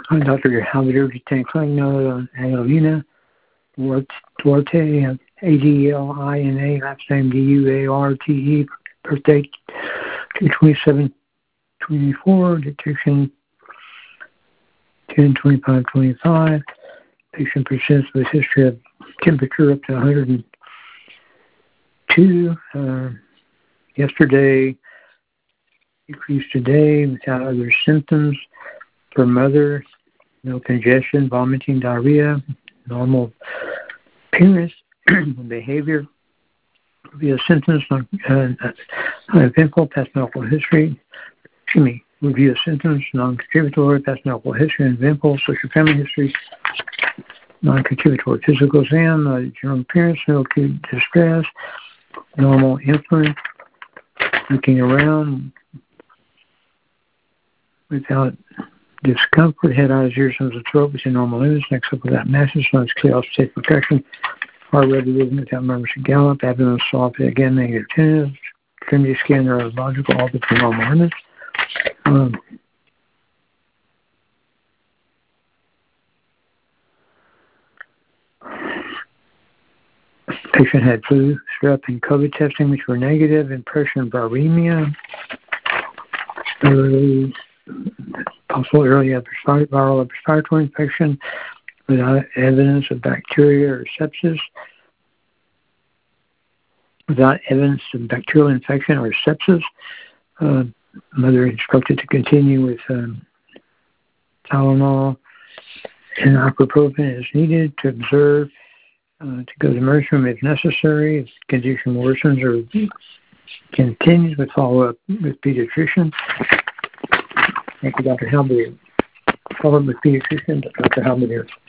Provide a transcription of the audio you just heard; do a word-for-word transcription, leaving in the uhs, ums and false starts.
Doctor Javier Tanclino Adelina Duarte, A D L I N A, last name D U A R T E, birthday two twenty-seven twenty-four, detection ten twenty-five twenty-five. Patient presents with history of temperature up to one hundred two. Uh, yesterday, decreased today without other symptoms. For mother, no congestion, vomiting, diarrhea, normal appearance, behavior, via symptoms, non, uh, uneventful, past medical history. Excuse me, review of symptoms, non-contributory, past medical history, uneventful, social family history, non-contributory, physical exam, uh, general appearance, no acute distress, normal inference, looking around without discomfort, head, eyes, ears, nose, and throat within normal limits, next up without masses, lungs clear off safe protection, heart rate rhythm without murmurs and gallop, abdomen soft, again negative tentative, extremity scan neurological, all within normal limits. Um, patient had flu, strep, and COVID testing, which were negative. Impression of viremia. Early, possible early viral respiratory infection without evidence of bacteria or sepsis. Without evidence of bacterial infection or sepsis, uh, mother instructed to continue with um, Tylenol and ibuprofen as needed, to observe, uh, to go to the emergency room if necessary. If the condition worsens or continues, with follow-up with pediatrician. Thank you, Doctor Halberdier. Follow-up with pediatrician, Doctor Halberdier.